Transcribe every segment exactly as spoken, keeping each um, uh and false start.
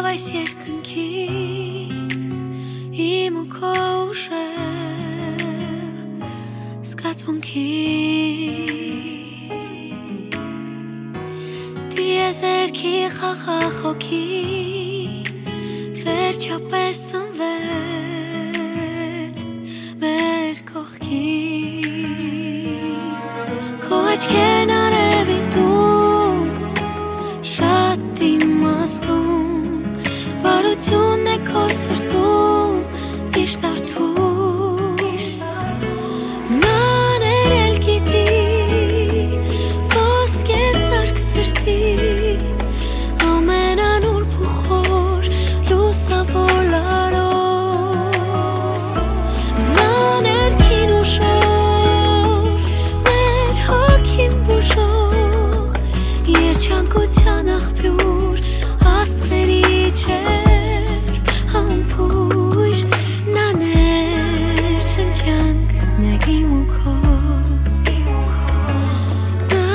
այս երկնքից իմ ու քո ուժեղ զգացմունքից դիեզերքի խաղաղ հոգի վերջապես ծնվեց մեր կողքին քո աչքերն արևի տուն շատ իմաստուն բարությունն է քո սրտում միշտ արթուն նա ներել գիտի ոսկե սարք սրտի ամենանուրբ ու խոր լուսավոր լարով նա ներքին ուշով մեր հոգին բուժող երջանկության աղբյուր աստղերի ջերմ համբույր նա ներշնչանքն է իմ ու քո նա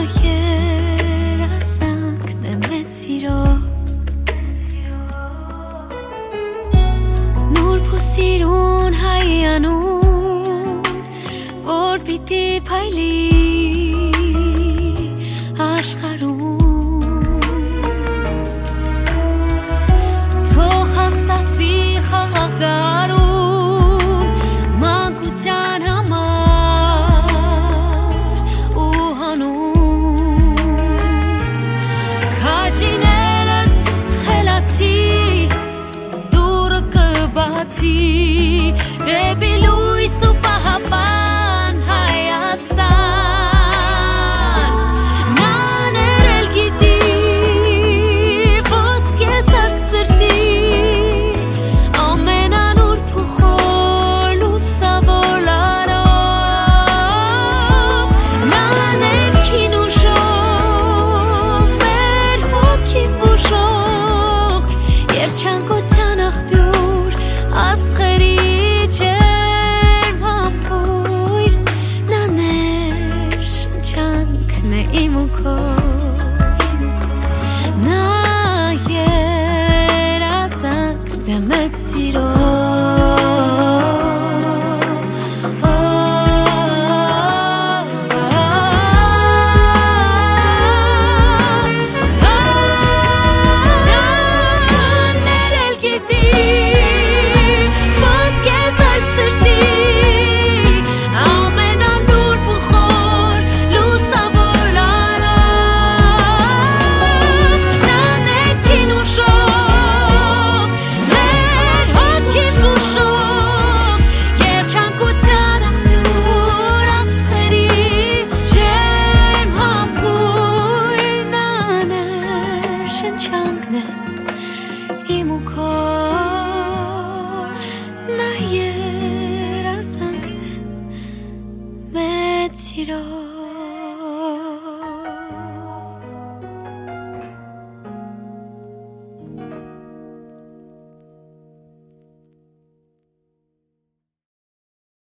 երազանքն է մեծ սիրո նուրբ ու սիրուն հայանուն որ պիտի փայլի Գարուն մանկության համար ու հանուն քաշիներդ խելացի դուրը կբացի դեպի լույս ու պահապան Հայաստան նա ներել գիտի ոսկե սարք սրտի Երջանկության աղբյուր աստղերի ջերմ համբույր նա ներշնչանքն է իմ ու քո նա երազանքն է մեծ սիրո Իմ ու քո նա երազանքն է մեծ սիրո